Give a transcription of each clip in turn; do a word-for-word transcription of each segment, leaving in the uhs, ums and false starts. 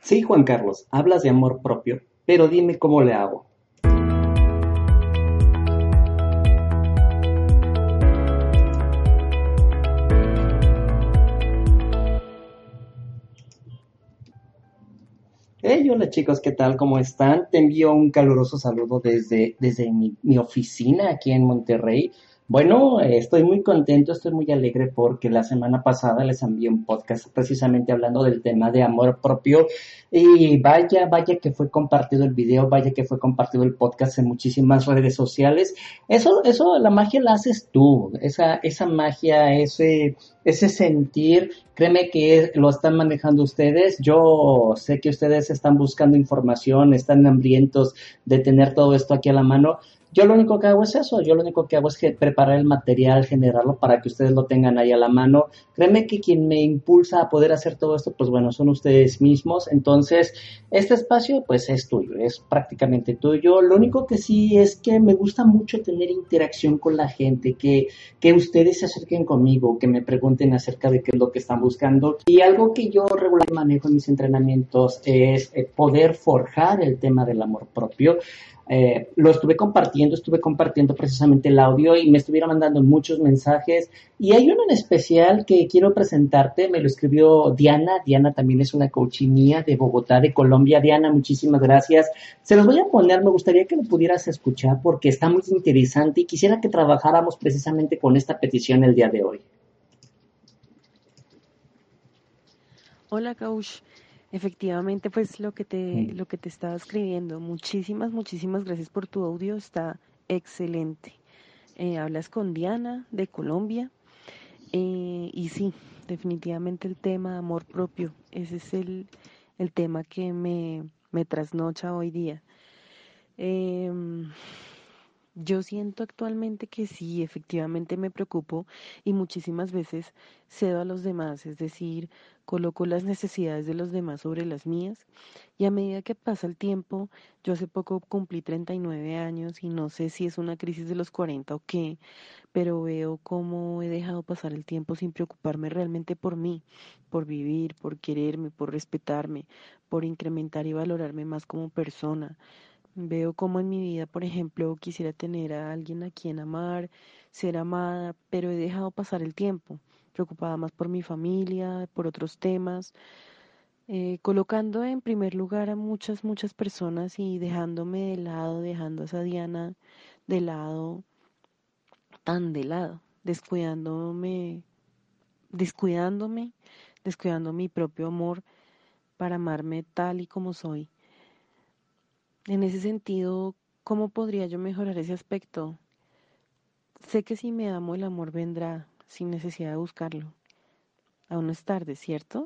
Sí, Juan Carlos, hablas de amor propio, pero dime cómo le hago. Hey, hola chicos, ¿qué tal? ¿Cómo están? Te envío un caluroso saludo desde, desde mi, mi oficina aquí en Monterrey. Bueno, eh, estoy muy contento, estoy muy alegre porque la semana pasada les envié un podcast precisamente hablando del tema de amor propio y vaya, vaya que fue compartido el video, vaya que fue compartido el podcast en muchísimas redes sociales. Eso, eso, la magia la haces tú, esa, esa magia, ese, ese sentir. Créeme que lo están manejando ustedes. Yo sé que ustedes están buscando información, están hambrientos de tener todo esto aquí a la mano. Yo lo único que hago es eso, yo lo único que hago es que preparar el material, generarlo para que ustedes lo tengan ahí a la mano. Créeme que quien me impulsa a poder hacer todo esto, pues bueno, son ustedes mismos. Entonces, este espacio pues es tuyo, es prácticamente tuyo. Lo único que sí es que me gusta mucho tener interacción con la gente, que que ustedes se acerquen conmigo, que me pregunten acerca de qué es lo que están buscando. Y algo que yo regularmente manejo en mis entrenamientos es eh, poder forjar el tema del amor propio. Eh, lo estuve compartiendo, estuve compartiendo precisamente el audio y me estuvieron mandando muchos mensajes y hay uno en especial que quiero presentarte, me lo escribió Diana. Diana también es una coach mía de Bogotá, de Colombia. Diana, muchísimas gracias. Se los voy a poner, me gustaría que lo pudieras escuchar porque está muy interesante y quisiera que trabajáramos precisamente con esta petición el día de hoy. Hola, Kaush. Efectivamente, pues lo que te, Mm. lo que te estaba escribiendo. Muchísimas, muchísimas gracias por tu audio. Está excelente. Eh, hablas con Diana de Colombia. Eh, y sí, definitivamente el tema amor propio. Ese es el, el tema que me, me trasnocha hoy día. Em, yo siento actualmente que sí, efectivamente me preocupo y muchísimas veces cedo a los demás, es decir, coloco las necesidades de los demás sobre las mías y a medida que pasa el tiempo, yo hace poco cumplí treinta y nueve años y no sé si es una crisis de los cuarenta o qué, pero veo cómo he dejado pasar el tiempo sin preocuparme realmente por mí, por vivir, por quererme, por respetarme, por incrementar y valorarme más como persona. Veo como en mi vida, por ejemplo, quisiera tener a alguien a quien amar, ser amada, pero he dejado pasar el tiempo, preocupada más por mi familia, por otros temas, eh, colocando en primer lugar a muchas, muchas personas y dejándome de lado, dejando a esa Diana de lado, tan de lado, descuidándome, descuidándome, descuidando mi propio amor para amarme tal y como soy. En ese sentido, ¿cómo podría yo mejorar ese aspecto? Sé que si me amo el amor vendrá sin necesidad de buscarlo. Aún no es tarde, ¿cierto?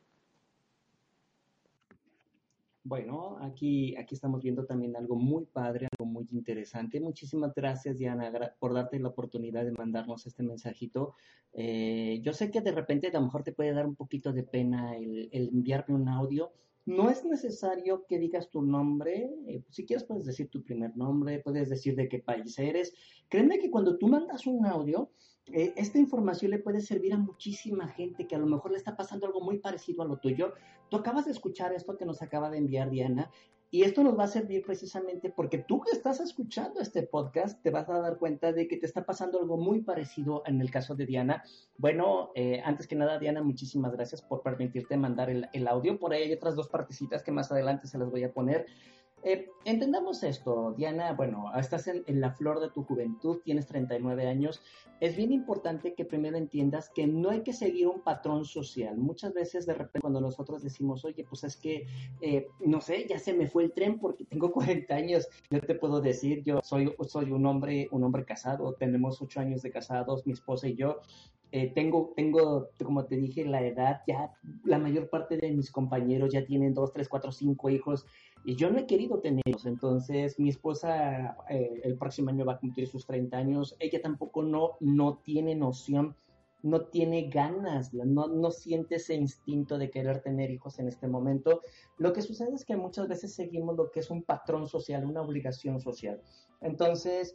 Bueno, aquí, aquí estamos viendo también algo muy padre, algo muy interesante. Muchísimas gracias, Diana, gra- por darte la oportunidad de mandarnos este mensajito. Eh, yo sé que de repente a lo mejor te puede dar un poquito de pena el, el enviarme un audio. No es necesario que digas tu nombre. Eh, si quieres puedes decir tu primer nombre, puedes decir de qué país eres. Créeme que cuando tú mandas un audio, eh, esta información le puede servir a muchísima gente que a lo mejor le está pasando algo muy parecido a lo tuyo. Tú acabas de escuchar esto que nos acaba de enviar Diana y esto nos va a servir precisamente porque tú que estás escuchando este podcast te vas a dar cuenta de que te está pasando algo muy parecido en el caso de Diana. Bueno, eh, antes que nada, Diana, muchísimas gracias por permitirte mandar el, el audio. Por ahí hay otras dos partecitas que más adelante se las voy a poner. Eh, entendamos esto, Diana, bueno, estás en, en la flor de tu juventud, tienes treinta y nueve años. Es bien importante que primero entiendas que no hay que seguir un patrón social. Muchas veces de repente cuando nosotros decimos, oye, pues es que, eh, no sé, ya se me fue el tren porque tengo cuarenta años, yo te puedo decir, yo soy, soy un hombre, un hombre casado, tenemos ocho años de casados, mi esposa y yo. Eh, tengo, tengo, como te dije, la edad, ya la mayor parte de mis compañeros ya tienen dos, tres, cuatro, cinco hijos y yo no he querido tenerlos. Entonces, mi esposa eh, el próximo año va a cumplir sus treinta años. Ella tampoco no, no tiene noción, no tiene ganas, no, no siente ese instinto de querer tener hijos en este momento. Lo que sucede es que muchas veces seguimos lo que es un patrón social, una obligación social. Entonces,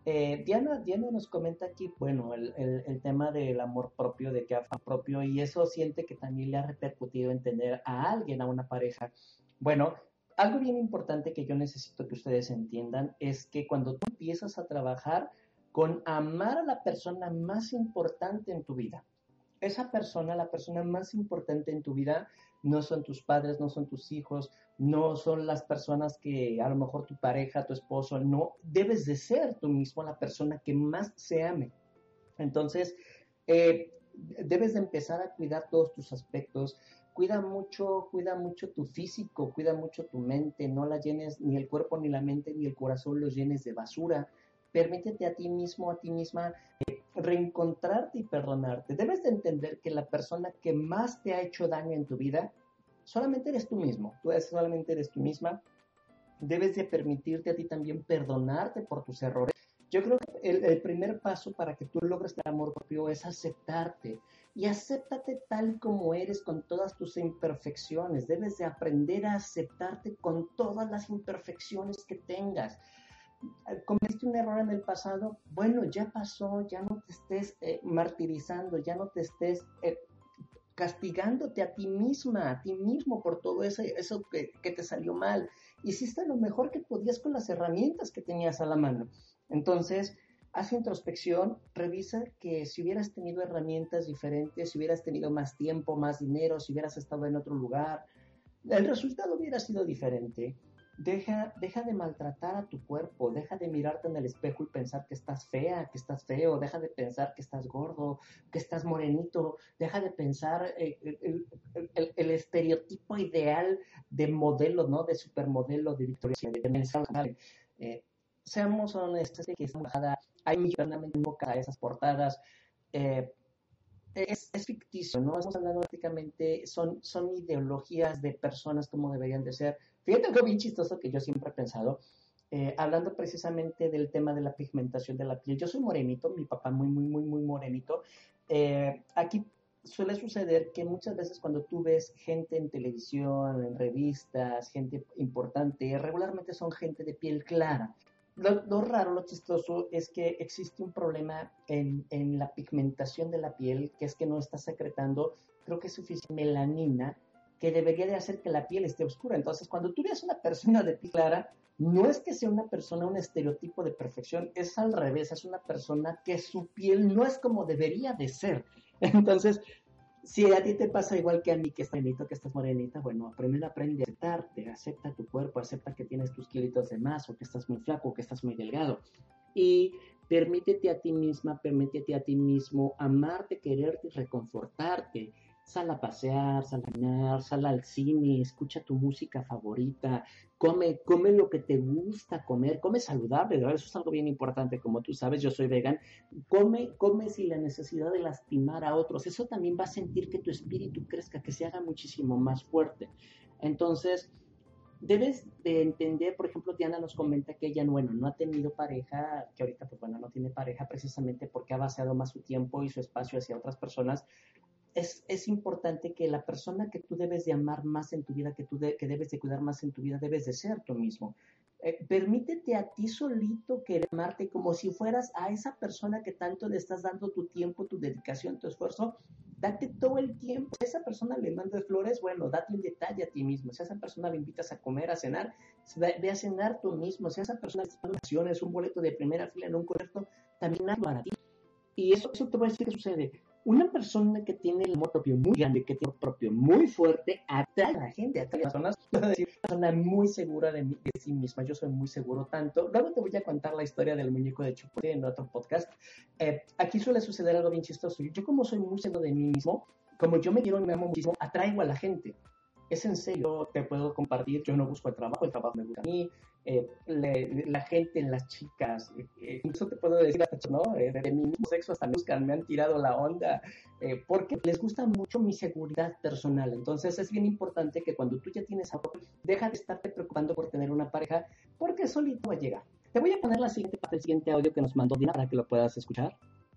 Eh, Diana, Diana nos comenta aquí, bueno, el, el, el tema del amor propio, de que afán propio, y eso siente que también le ha repercutido en tener a alguien, a una pareja. Bueno, algo bien importante que yo necesito que ustedes entiendan es que cuando tú empiezas a trabajar con amar a la persona más importante en tu vida, esa persona, la persona más importante en tu vida, no son tus padres, no son tus hijos, no son las personas que a lo mejor tu pareja, tu esposo, no, debes de ser tú mismo la persona que más se ame. Entonces, eh, debes de empezar a cuidar todos tus aspectos. Cuida mucho, cuida mucho tu físico, cuida mucho tu mente, no la llenes, ni el cuerpo, ni la mente, ni el corazón los llenes de basura. Permítete a ti mismo, a ti misma, reencontrarte y perdonarte. Debes de entender que la persona que más te ha hecho daño en tu vida, solamente eres tú mismo, tú eres, solamente eres tú misma. Debes de permitirte a ti también perdonarte por tus errores. Yo creo que el, el primer paso para que tú logres el amor propio es aceptarte. Y acéptate tal como eres con todas tus imperfecciones. Debes de aprender a aceptarte con todas las imperfecciones que tengas. Cometiste un error en el pasado, bueno, ya pasó, ya no te estés eh, martirizando, ya no te estés eh, castigándote a ti misma, a ti mismo por todo eso, eso que, que te salió mal. Hiciste lo mejor que podías con las herramientas que tenías a la mano. Entonces, haz introspección, revisa que si hubieras tenido herramientas diferentes, si hubieras tenido más tiempo, más dinero, si hubieras estado en otro lugar, el resultado hubiera sido diferente. Deja, deja de maltratar a tu cuerpo, deja de mirarte en el espejo y pensar que estás fea, que estás feo, deja de pensar que estás gordo, que estás morenito, deja de pensar eh, el, el, el, el, estereotipo ideal de modelo, ¿no? De supermodelo, de Victoria, de mensaje. Eh, seamos honestos, que es bajada, hay millonariamente boca a esas portadas. Eh, es, es, ficticio, ¿no? Estamos hablando prácticamente, son, son ideologías de personas como deberían de ser. Fíjate algo bien chistoso que yo siempre he pensado, eh, hablando precisamente del tema de la pigmentación de la piel. Yo soy morenito, mi papá muy, muy, muy, muy morenito. Eh, aquí suele suceder que muchas veces cuando tú ves gente en televisión, en revistas, gente importante, regularmente son gente de piel clara. Lo, lo, raro, lo chistoso es que existe un problema en, en, la pigmentación de la piel, que es que no está secretando, creo que es suficiente melanina, que debería de hacer que la piel esté oscura. Entonces, cuando tú ves una persona de piel clara, no es que sea una persona, un estereotipo de perfección, es al revés, es una persona que su piel no es como debería de ser. Entonces, si a ti te pasa igual que a mí, que estás morenito, que estás morenita, bueno, primero aprende a aceptarte, acepta tu cuerpo, acepta que tienes tus kilitos de más, o que estás muy flaco, o que estás muy delgado. Y permítete a ti misma, permítete a ti mismo amarte, quererte y reconfortarte. Sal a pasear, sal a caminar, sal al cine, escucha tu música favorita, come, come lo que te gusta comer, come saludable, ¿verdad? Eso es algo bien importante, como tú sabes, yo soy vegan, come, come sin la necesidad de lastimar a otros, eso también va a sentir que tu espíritu crezca, que se haga muchísimo más fuerte. Entonces, debes de entender, por ejemplo, Diana nos comenta que ella, bueno, no ha tenido pareja, que ahorita, pues bueno, no tiene pareja precisamente porque ha vaciado más su tiempo y su espacio hacia otras personas. Es, es importante que la persona que tú debes de amar más en tu vida, que tú de, que debes de cuidar más en tu vida, debes de ser tú mismo. Eh, permítete a ti solito querer amarte como si fueras a esa persona que tanto le estás dando tu tiempo, tu dedicación, tu esfuerzo. Date todo el tiempo. Si a esa persona le mandas flores, bueno, date un detalle a ti mismo. Si a esa persona le invitas a comer, a cenar, ve a cenar tú mismo. Si a esa persona le das vacaciones, un boleto de primera fila en un concierto, también hazlo para ti. Y eso, eso te voy a decir que sucede. Una persona que tiene el amor propio muy grande, que tiene el amor propio muy fuerte, atrae a la gente, atrae a las personas. Puedo decir, una persona muy segura de, mí, de sí misma. Yo soy muy seguro tanto. Luego te voy a contar la historia del muñeco de chocolate en otro podcast. Eh, aquí suele suceder algo bien chistoso. Yo, como soy muy seguro de mí mismo, como yo me quiero y me amo muchísimo, atraigo a la gente. Es en serio, te puedo compartir, yo no busco el trabajo, el trabajo me gusta a mí, eh, le, la gente, las chicas, eh, incluso te puedo decir, ¿no? Eh, de mi mismo sexo hasta me buscan, me han tirado la onda, eh, porque les gusta mucho mi seguridad personal. Entonces es bien importante que cuando tú ya tienes algo, deja de estarte preocupando por tener una pareja, porque solito va a llegar. Te voy a poner la siguiente parte, el siguiente audio que nos mandó Dina para que lo puedas escuchar.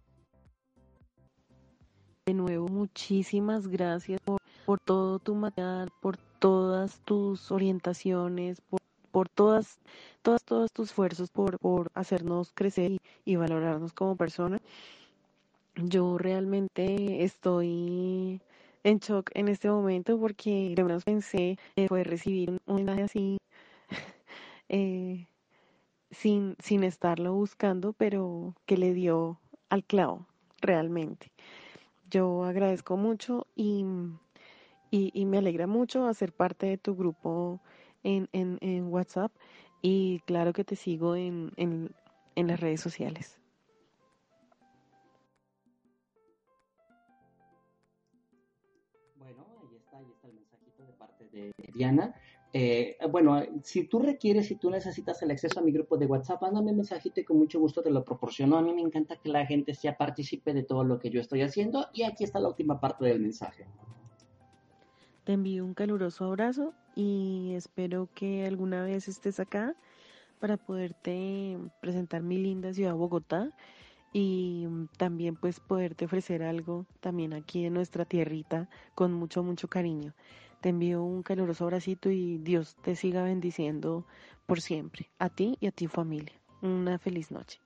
De nuevo, muchísimas gracias por, por todo tu material, por todas tus orientaciones, por, por todas, todas, todos tus esfuerzos por, por hacernos crecer y, y valorarnos como personas. Yo realmente estoy en shock en este momento porque de menos pensé eh, poder recibir un un mensaje así eh, sin, sin estarlo buscando, pero que le dio al clavo, realmente. Yo agradezco mucho y, y, y me alegra mucho hacer parte de tu grupo en, en, en WhatsApp y claro que te sigo en, en, en las redes sociales. Bueno, ahí está, ahí está el mensajito de parte de Diana. Eh, bueno, si tú requieres, si tú necesitas el acceso a mi grupo de WhatsApp, mándame un mensajito y con mucho gusto te lo proporciono. A mí me encanta que la gente sea partícipe de todo lo que yo estoy haciendo y aquí está la última parte del mensaje. Te envío un caluroso abrazo y espero que alguna vez estés acá para poderte presentar mi linda ciudad Bogotá y mm, también pues poderte ofrecer algo también aquí en nuestra tierrita con mucho, mucho cariño. Te envío un caluroso abracito y Dios te siga bendiciendo por siempre, a ti y a tu familia. Una feliz noche.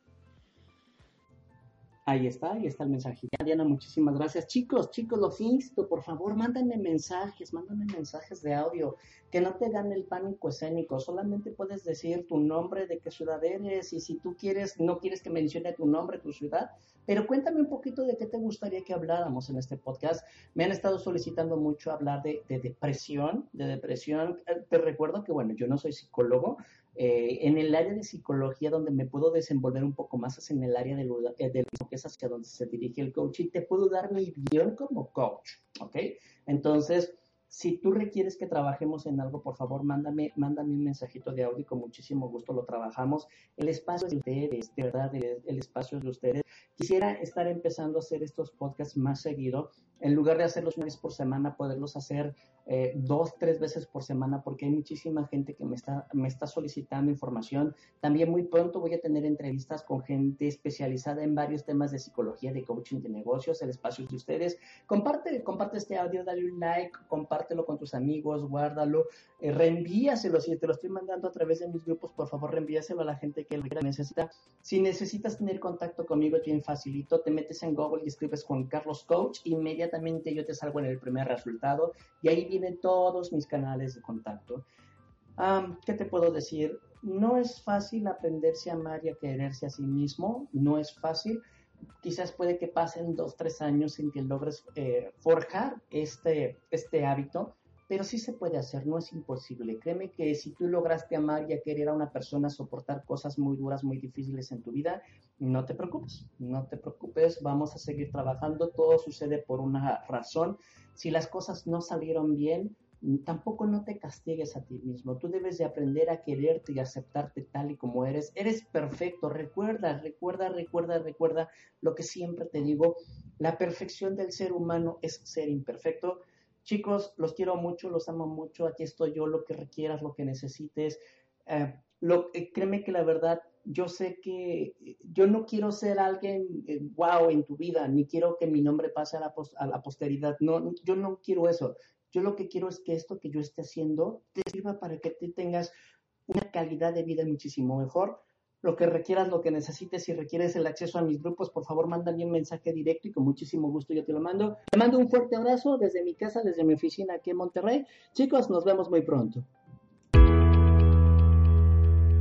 Ahí está, ahí está el mensaje. Diana, muchísimas gracias. Chicos, chicos, los insto, por favor, mándenme mensajes, mándenme mensajes de audio, que no te gane el pánico escénico, solamente puedes decir tu nombre, de qué ciudad eres, y si tú quieres, no quieres que mencione tu nombre, tu ciudad, pero cuéntame un poquito de qué te gustaría que habláramos en este podcast. Me han estado solicitando mucho hablar de, de depresión, de depresión. Eh, Te recuerdo que, bueno, yo no soy psicólogo, eh, en el área de psicología donde me puedo desenvolver un poco más es en el área de lo, eh, de lo que es hacia donde se dirige el coach y te puedo dar mi visión como coach, ¿ok? Entonces, si tú requieres que trabajemos en algo, por favor, mándame, mándame un mensajito de audio y con muchísimo gusto lo trabajamos. El espacio es de ustedes, de verdad, el, el espacio es de ustedes. Quisiera estar empezando a hacer estos podcasts más seguido. En lugar de hacerlos una vez por semana, poderlos hacer eh, dos, tres veces por semana, porque hay muchísima gente que me está, me está solicitando información. También muy pronto voy a tener entrevistas con gente especializada en varios temas de psicología, de coaching de negocios. El espacio es de ustedes. Comparte, comparte este audio, dale un like, compártelo con tus amigos, guárdalo, eh, reenvíaselo. Si te lo estoy mandando a través de mis grupos, por favor, reenvíaselo a la gente que lo necesita. Si necesitas tener contacto conmigo, es bien facilito. Te metes en Google y escribes Juan Carlos Coach. Inmediatamente yo te salgo en el primer resultado y ahí vienen todos mis canales de contacto. Um, ¿Qué te puedo decir? No es fácil aprenderse a amar y a quererse a sí mismo. No es fácil. Quizás puede que pasen dos, tres años en que logres eh, forjar este, este hábito, pero sí se puede hacer, no es imposible. Créeme que si tú lograste amar y a querer a una persona, soportar cosas muy duras, muy difíciles en tu vida, no te preocupes, no te preocupes, vamos a seguir trabajando, todo sucede por una razón. Si las cosas no salieron bien, tampoco no te castigues a ti mismo. Tú debes de aprender a quererte y aceptarte tal y como eres. Eres perfecto. Recuerda, recuerda, recuerda, recuerda lo que siempre te digo. La perfección del ser humano es ser imperfecto. Chicos, los quiero mucho, los amo mucho. Aquí estoy yo, lo que requieras, lo que necesites. Eh, lo, eh, créeme que la verdad, yo sé que eh, yo no quiero ser alguien eh, wow en tu vida, ni quiero que mi nombre pase a la, pos, a la posteridad. No, yo no quiero eso. Yo lo que quiero es que esto que yo esté haciendo te sirva para que tú tengas una calidad de vida muchísimo mejor. Lo que requieras, lo que necesites, si requieres el acceso a mis grupos, por favor, mándame un mensaje directo y con muchísimo gusto yo te lo mando. Te mando un fuerte abrazo desde mi casa, desde mi oficina aquí en Monterrey. Chicos, nos vemos muy pronto.